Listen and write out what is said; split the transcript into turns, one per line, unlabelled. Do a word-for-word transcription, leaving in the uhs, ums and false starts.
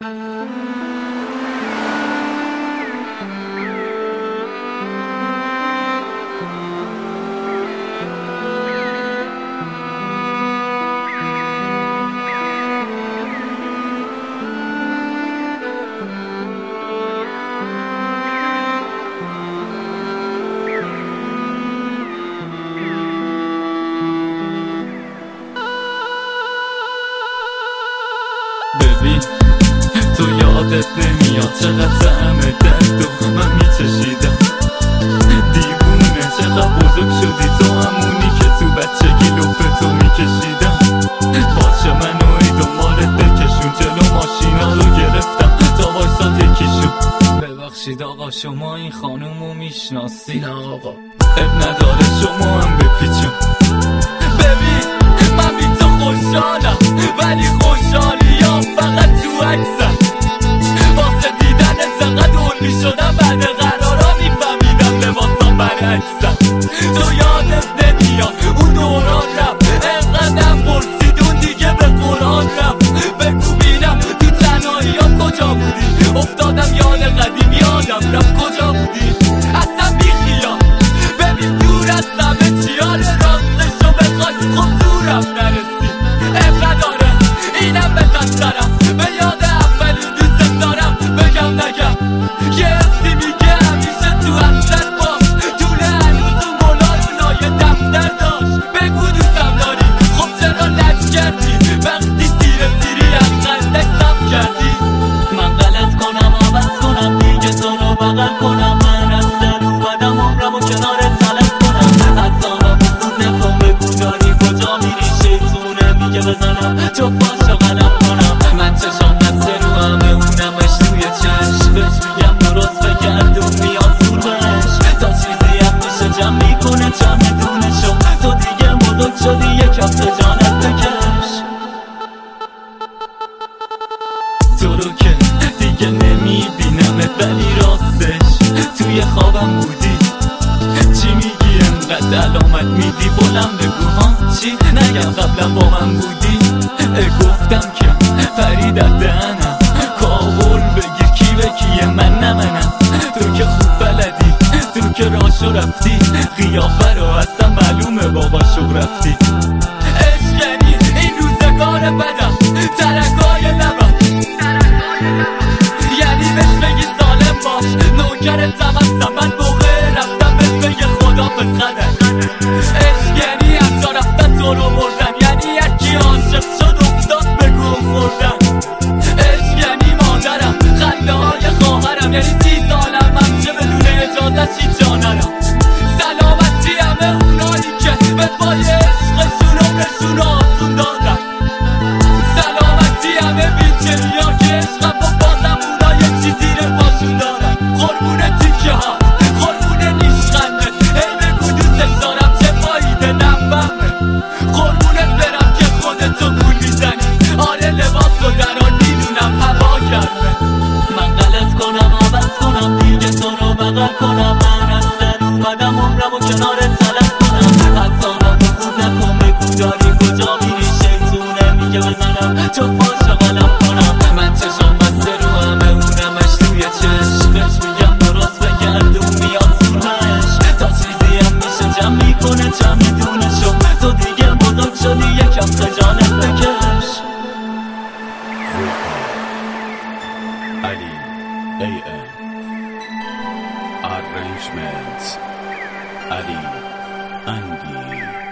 ببین تو یادت نمیاد چقدر طعم درد و من میچشیدم دیوونه چقدر بزرگ شدی تو همونی که تو بچگی لپ تو میکشیدم باشه منو ای دنبالت بکشون جلو ماشینا رو گرفتم تا وایساد یکیشون ببخشید آقا شما این خانومو میشناسید آقا اب نداره شما هم بپیچون ببین من بی تو خوشحالم ولی خوشحالی ها فقط تو عکسم واسه دیدن زنقدر دول می شدم بعد قرارا میفهمیدم لباسم برعکسم تو یادت نمیاد اون دوران رفت انقدر پرسید اون دیگه به قرآن رفت بگو بینم تو تنهایی ها کجا بودی افتادم یاد قدیم یادم رفت کجا بودی اصلا بی خیال ببین دور از همه چیار راستشو بخواد خب دورم نرسی اب نداره اینم بزن سرم به یاد اولی دوست دارم بگم نگم یه حسی میگه همیشه تو اصلت باش طول هنوز اون مولارونای دفتر داشت بگو دوستم داری خب چرا لج کردی وقتی سیر سیری از قندک سم کردی من غلط کنم عوض کنم دیگه تو رو بغل کنم من از در اومدم عمرم و کنارت طلب کنم از آنم بزود نکن بگو داری کجا میری شیطونه میگه بزنم تو پاشو قلم کنم من چشام بسته رو همه اونمش توی چشم بهش میگم درست بگرد و میاد زور بهش تا چیزی هم میشه جمع میکنه جمع دونشو تو دیگه بزرگ شدی یک هفته جانت بکش تو رو که دیگه نمیبینمت ولی راستش توی خوابم بودی چی میگی انقدر علامت میدی بلند بگو ها چی نگم قبلا با من بودی گفتم که فرید از دهنم کابل بگیر کی به کیه من نمنم تو که خوب بلدی تو که راشو رفتی قیافه رو اصلا معلومه باباشو رفتی اشکنی این روزگار بدم ترکای لبم یعنی بهش بگی سالم باش نوکرتم هستم من موقع رفتم بهش بگی خدا پس قدر اشکنی حتی رفتن تو رو بردن یعنی یکی عاشق شد افتاد بگو خوردن اشکنی مادرم خنده های خواهرم یعنی سی سالم همچه بدون اجازه چی جا نرم سلامتی همه اونایی که به پای عشقشون عمرشون آسون دادن سلامتی همه بیچری ها که عشقم و بازم اونا یه چی زیر پاشون دارن قربون تیکه ها قربون نیشخنده هی بگو دوستش دارم چه فایده نفهمه قربونت برم که خودتو گول میزنی آره لباس و دران میدونم هوا کرده من غلط کنم عوض کنم دیگه تو رو بغل کنم من از در اومدم عمرم و کنارت طلب کنم از آنم بزود نکن بگو داری کجا میری شیطونه میگه بزنم تو پاشو قلم کنم من چشام بسته رو همه اونمش توی چشم بهش میگم درست بگرد و میاد زور بهش تا چیزی هم میشه جمع میکنه جمع دونشو تو دیگه بزرگ شدی یک هفته جانت بکش
Ali A M Arrangements Ali Andy